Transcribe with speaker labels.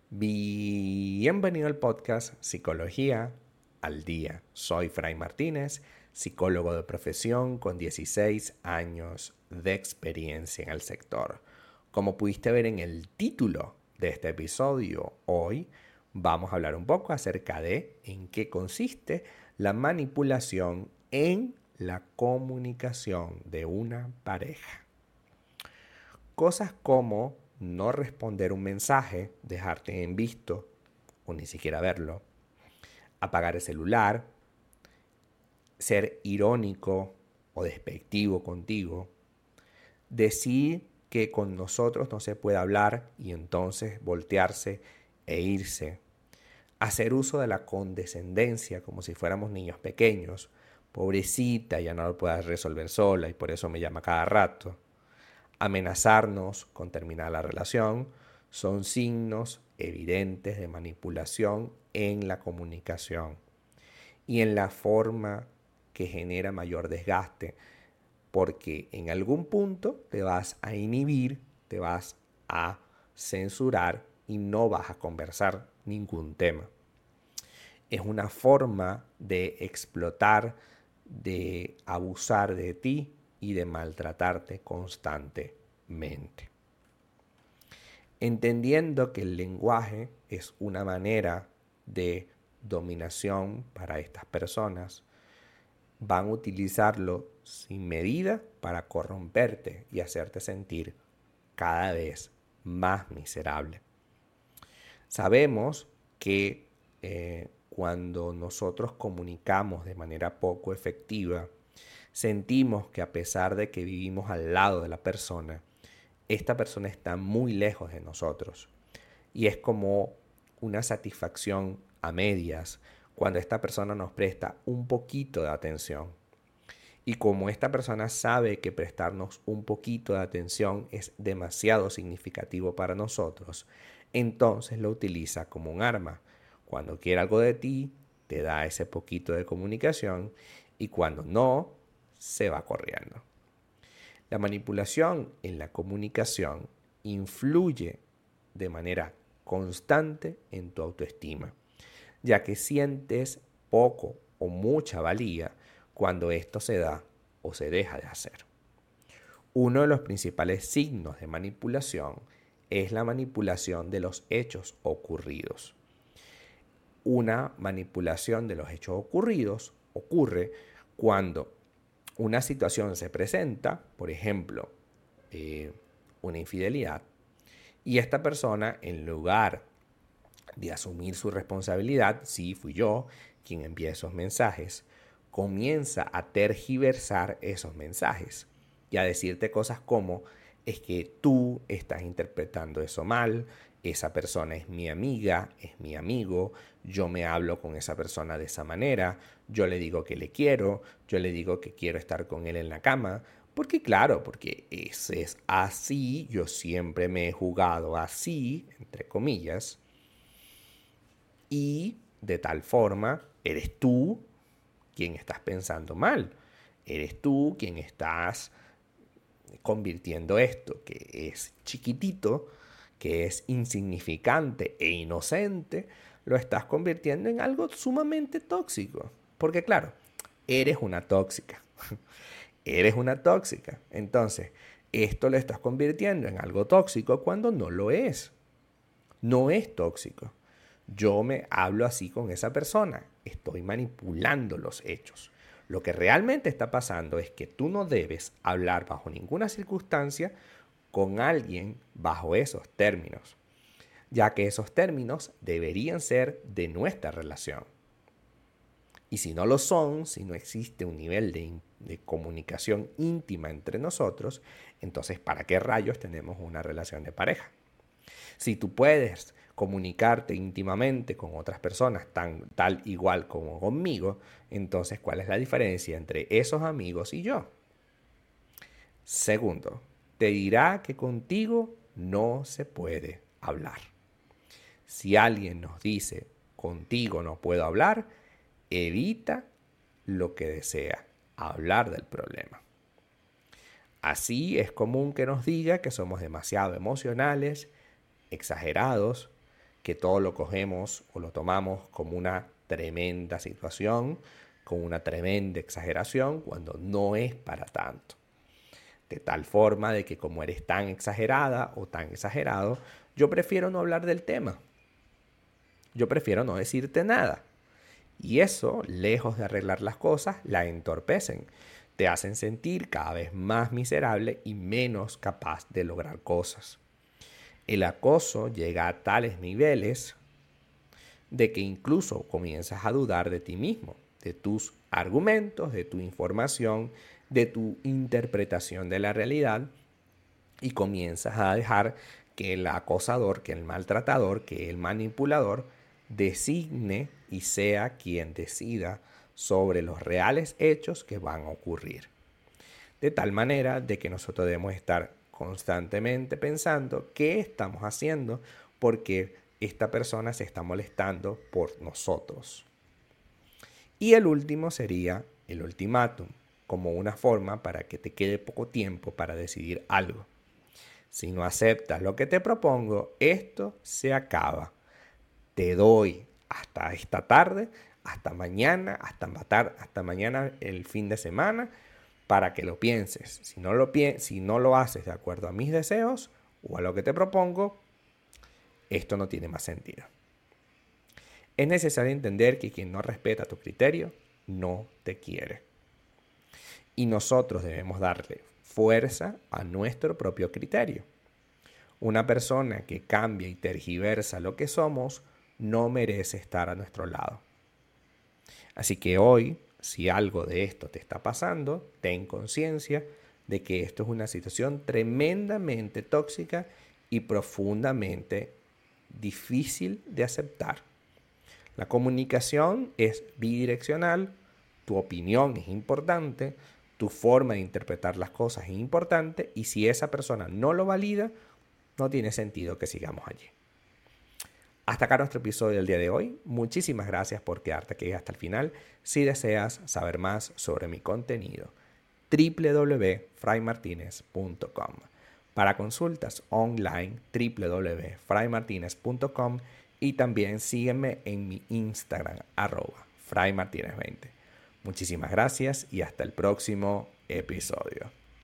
Speaker 1: Bienvenido al podcast Psicología al Día. Soy Fray Martínez, psicólogo de profesión con 16 años de experiencia en el sector. Como pudiste ver en el título de este episodio, hoy vamos a hablar un poco acerca de en qué consiste la manipulación en la comunicación de una pareja. Cosas como no responder un mensaje, dejarte en visto o ni siquiera verlo, apagar el celular, ser irónico o despectivo contigo, decir que con nosotros no se puede hablar y entonces voltearse e irse, hacer uso de la condescendencia como si fuéramos niños pequeños, pobrecita, ya no lo puedas resolver sola y por eso me llama cada rato, amenazarnos con terminar la relación, son signos evidentes de manipulación en la comunicación y en la forma que genera mayor desgaste, porque en algún punto te vas a inhibir, te vas a censurar y no vas a conversar ningún tema. Es una forma de explotar, de abusar de ti y de maltratarte constantemente. Entendiendo que el lenguaje es una manera de dominación para estas personas, van a utilizarlo sin medida para corromperte y hacerte sentir cada vez más miserable. Sabemos que cuando nosotros comunicamos de manera poco efectiva, sentimos que a pesar de que vivimos al lado de la persona, esta persona está muy lejos de nosotros. Y es como una satisfacción a medias cuando esta persona nos presta un poquito de atención. Y como esta persona sabe que prestarnos un poquito de atención es demasiado significativo para nosotros, entonces lo utiliza como un arma. Cuando quiere algo de ti, te da ese poquito de comunicación y cuando no, se va corriendo. La manipulación en la comunicación influye de manera constante en tu autoestima, ya que sientes poco o mucha valía cuando esto se da o se deja de hacer. Uno de los principales signos de manipulación es la manipulación de los hechos ocurridos. Una manipulación de los hechos ocurridos ocurre cuando una situación se presenta, por ejemplo, una infidelidad, y esta persona, en lugar de asumir su responsabilidad, sí, fui yo quien envía esos mensajes, comienza a tergiversar esos mensajes y a decirte cosas como, es que tú estás interpretando eso mal, esa persona es mi amiga, es mi amigo, yo me hablo con esa persona de esa manera, yo le digo que le quiero, yo le digo que quiero estar con él en la cama, porque claro, porque ese es así, yo siempre me he jugado así, entre comillas, y de tal forma eres tú quien estás pensando mal, eres tú quien estás convirtiendo esto que es chiquitito, que es insignificante e inocente, lo estás convirtiendo en algo sumamente tóxico. Porque claro, eres una tóxica. Eres una tóxica. Entonces, esto lo estás convirtiendo en algo tóxico cuando no lo es. No es tóxico. Yo me hablo así con esa persona. Estoy manipulando los hechos. Lo que realmente está pasando es que tú no debes hablar bajo ninguna circunstancia con alguien bajo esos términos, ya que esos términos deberían ser de nuestra relación. Y si no lo son, si no existe un nivel de comunicación íntima entre nosotros, entonces ¿para qué rayos tenemos una relación de pareja? Si tú puedes comunicarte íntimamente con otras personas tal igual como conmigo, entonces ¿cuál es la diferencia entre esos amigos y yo? Segundo, te dirá que contigo no se puede hablar. Si alguien nos dice contigo no puedo hablar, evita lo que desea, hablar del problema. Así es común que nos diga que somos demasiado emocionales, exagerados, que todo lo cogemos o lo tomamos como una tremenda situación, como una tremenda exageración, cuando no es para tanto. De tal forma de que como eres tan exagerada o tan exagerado, yo prefiero no hablar del tema. Yo prefiero no decirte nada. Y eso, lejos de arreglar las cosas, la entorpecen. Te hacen sentir cada vez más miserable y menos capaz de lograr cosas. El acoso llega a tales niveles de que incluso comienzas a dudar de ti mismo, de tus argumentos, de tu información, de tu interpretación de la realidad, y comienzas a dejar que el acosador, que el maltratador, que el manipulador designe y sea quien decida sobre los reales hechos que van a ocurrir. De tal manera de que nosotros debemos estar constantemente pensando qué estamos haciendo porque esta persona se está molestando por nosotros. Y el último sería el ultimátum, como una forma para que te quede poco tiempo para decidir algo. Si no aceptas lo que te propongo, esto se acaba. Te doy hasta esta tarde, hasta mañana, hasta mañana el fin de semana, para que lo pienses. Si no lo haces de acuerdo a mis deseos o a lo que te propongo, esto no tiene más sentido. Es necesario entender que quien no respeta tu criterio no te quiere. Y nosotros debemos darle fuerza a nuestro propio criterio. Una persona que cambia y tergiversa lo que somos no merece estar a nuestro lado. Así que hoy, si algo de esto te está pasando, ten conciencia de que esto es una situación tremendamente tóxica y profundamente difícil de aceptar. La comunicación es bidireccional, tu opinión es importante, tu forma de interpretar las cosas es importante, y si esa persona no lo valida, no tiene sentido que sigamos allí. Hasta acá nuestro episodio del día de hoy. Muchísimas gracias por quedarte aquí hasta el final. Si deseas saber más sobre mi contenido, www.fraymartinez.com. Para consultas online, www.fraymartinez.com, y también sígueme en mi Instagram, @fraymartinez20. Muchísimas gracias y hasta el próximo episodio.